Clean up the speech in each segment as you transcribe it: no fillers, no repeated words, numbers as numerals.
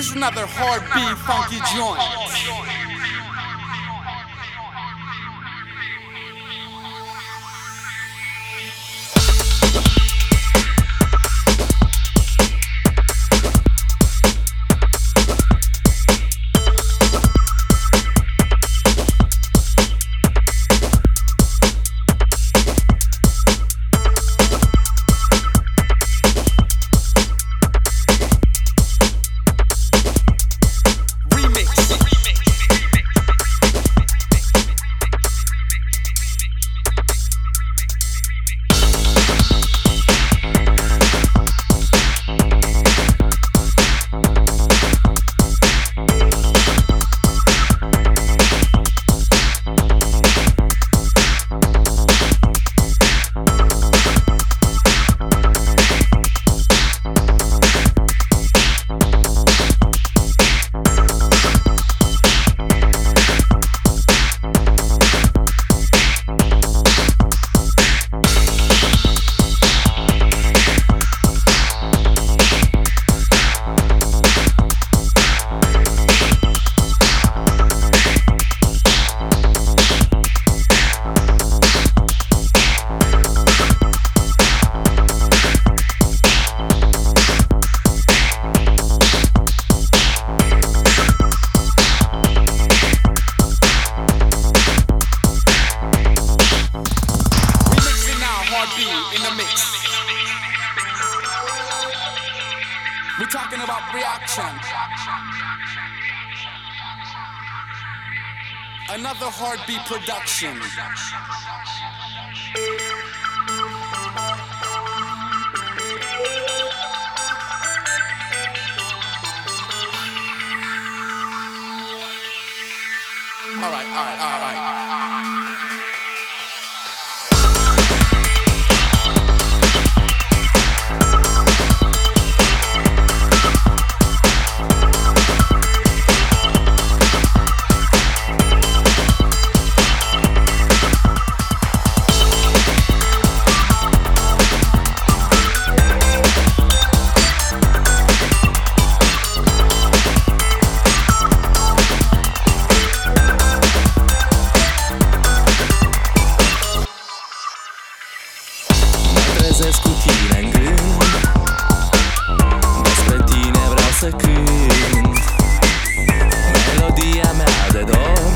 This is another hard beat, funky joint. We're talking about reaction. Another heartbeat production. All right. Trezesc cu tine în gând, despre tine vreau să cânt melodia mea de dor,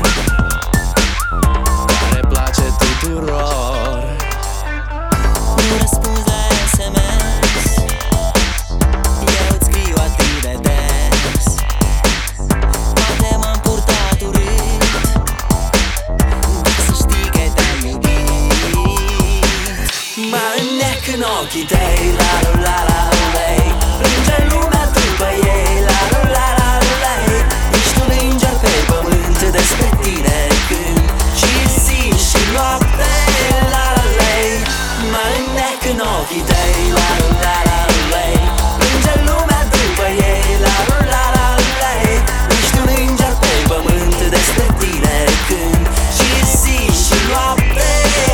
care place tuturor. Nu răspunzi la SMS, eu îți scriu atât de des. Poate m-am purtat urât, dar să știi că te-am iubit. Mă înnec în ochii tăi, la-la-la-la-lei. Plânge lumea după ei, la-la-la-la-lei. Ești un înger pe pământ, despre tine cânt și zi și noapte, la-la-lei. Mă înnec în ochii tăi, la-la-la-la-lei. Plânge lumea după ei, la-la-la-la-lei. Ești un înger pe pământ, despre tine cânt și zi și noapte.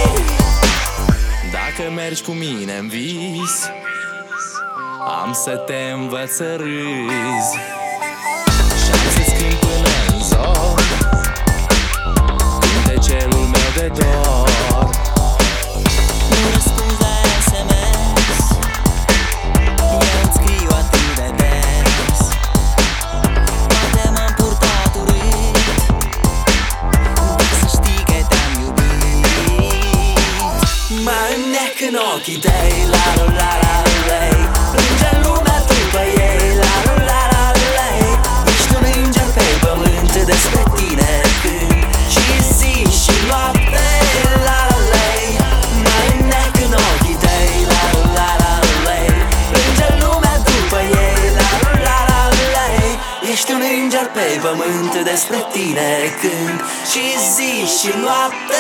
Dacă mergi cu mine-n vis, am să te învăț să râzi și am să-ți cânt până-n zor cântecelul meu de dor. Nu răspunzi la SMS, eu îți scriu atât de des. Poate m-am purtat urât, dar să știi că te-am iubit. Mă înnec în ochii tăi, la-la-la-la-lei. Plânge lumea după ei, la-la-la-la-lei. Ești un înger pe pământ, despre tine cânt și zi și noapte, la-la-lei. Mă înnec în ochii tăi, la-la-la-la-lei. Plânge lumea după ei, la-la-la-la-lei. Ești un înger pe pământ, despre tine cânt și zi și noapte.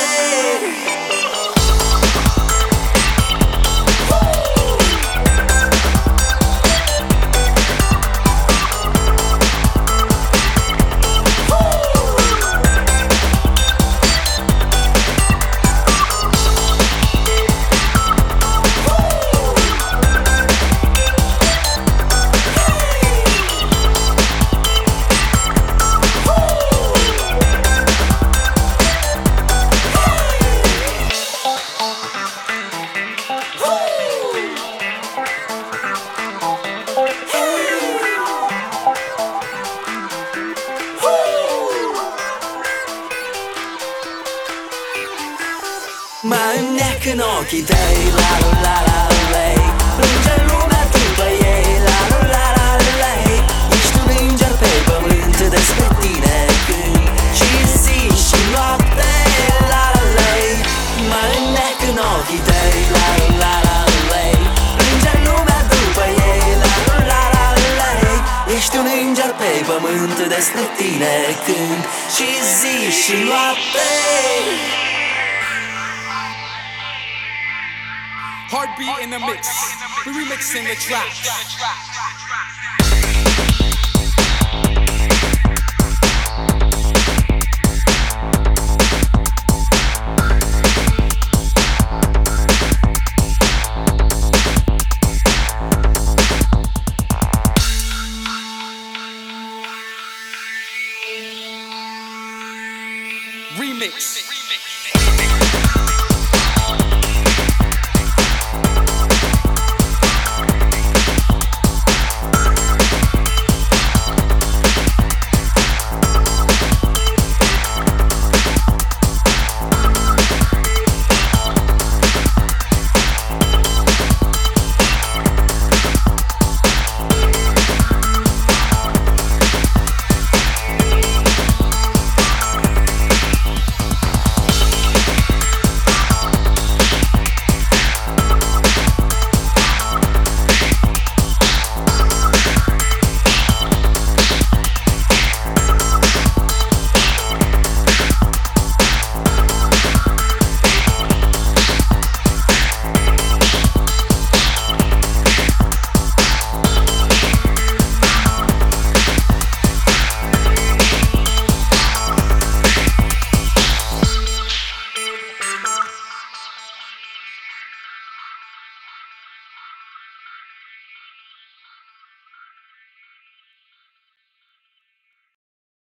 ochii tăi, la la la lei. Plânge lumea după ei, la la la lei. Ești un înger pe pământ, despre tine cânt și zi și noapte, la la lei. Mă înnec în ochii tăi, la la la lei. Plânge lumea după ei, la la la lei. Ești un înger pe pământ, despre tine cânt și zi și noapte. Heartbeat in the mix. We remixing the track.